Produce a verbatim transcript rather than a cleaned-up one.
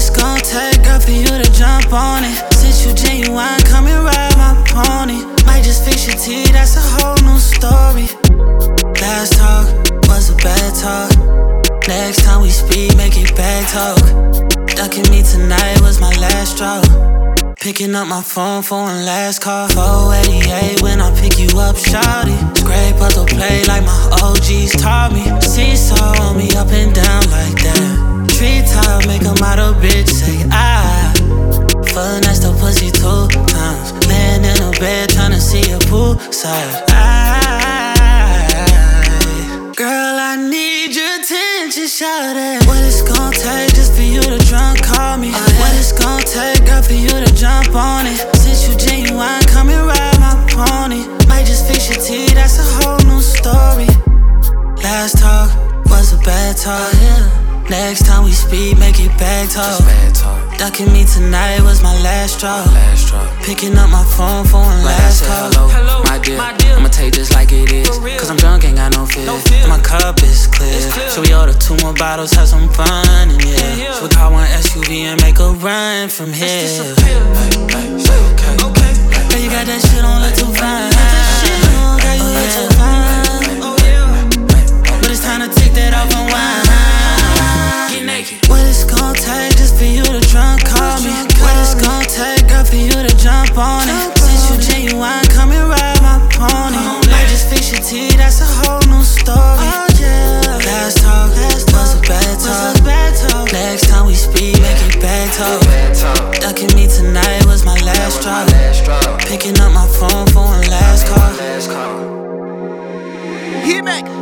it's gonna take, girl, for you to jump on it. Since you genuine, come and ride my pony. Might just fix your teeth, that's a whole new story. Last talk was a bad talk. Next time we speak, make it back talk. Ducking me tonight was my last straw. Picking up my phone for one last call. four eighty-eight when I pick you up, shawty. Scrape up the play like my O Gs taught me. Seesaw on me up and down like that. Treetop make 'em out of bitch say ah. Finesse the pussy two times. Laying in the bed tryna see a pool side. I, girl, I need your attention, shawty. What it's gon' take just for you to drunk call me. What it's gon' take, girl, for you to jump on it. Since you genuine, come and ride my pony. Might just fix your teeth, that's a whole new story. Last talk was a bad talk. Next time we speak, make it back talk. Ducking me tonight was my last straw. Last straw. Picking up my phone for one like last I said, call. Hello, my dear, my dear. I'ma take this like it is. Cause I'm drunk, ain't got no fear. No fear. And my cup is clear. clear. So we order two more bottles, have some fun, and yeah. yeah, yeah. So we call one S U V and make a run from here. Hey, hey, okay. okay. Girl, you got that shit on, look too fine. Girl, you look too fine. Oh, yeah. But it's time to take that off and wine. Get naked. What it's gon' take just for you to drunk call me. What it's gon' take, girl, for you to jump on it. Since you genuine, come and ride my pony. Might just fix your teeth, that's a whole new story. Last talk was a bad talk. Next time we speak, make it back talk. Ducking me tonight was my last straw. Picking up my phone for one last call. He make